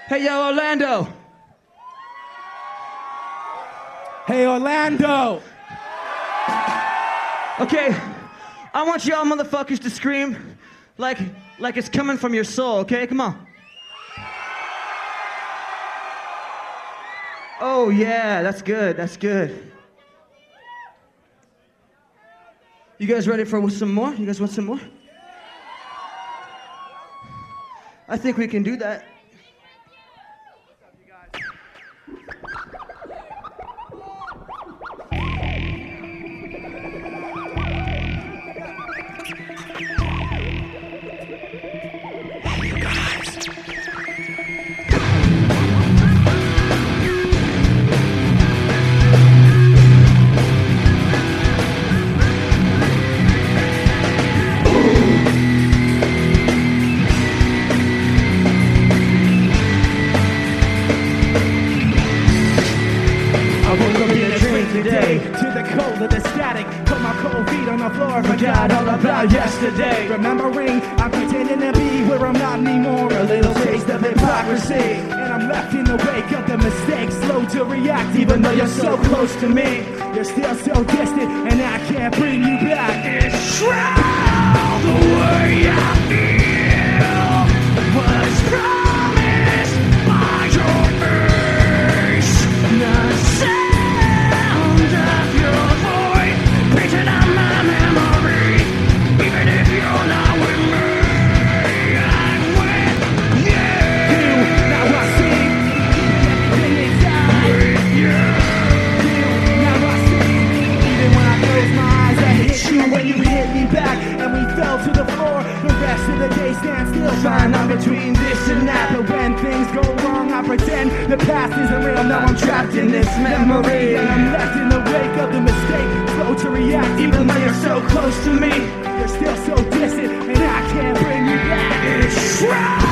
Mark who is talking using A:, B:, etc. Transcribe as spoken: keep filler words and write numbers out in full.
A: Hey, yo, Orlando.
B: Hey, Orlando.
A: Okay, I want y'all motherfuckers to scream like, like it's coming from your soul, okay? Come on. Oh, yeah, that's good, that's good. You guys ready for some more? You guys want some more? I think we can do that.
B: Today, to the cold of the static, put my cold feet on the floor, forgot all about yesterday. Remembering I'm pretending to be where I'm not anymore, a little taste of hypocrisy, and I'm left in the wake of the mistakes, slow to react even though you're so close to me. You're still so distant and I can't bring you back. It's shroud the way I feel was promised by your face. Nothing to the floor, the rest of the day stands still. Fine, I'm between this and that, but when things go wrong, I pretend the past isn't real. Now I'm trapped in this memory, and I'm left in the wake of the mistake, slow to react, even though you're so close to me. You're still so distant, and I can't bring you back. It's shroud.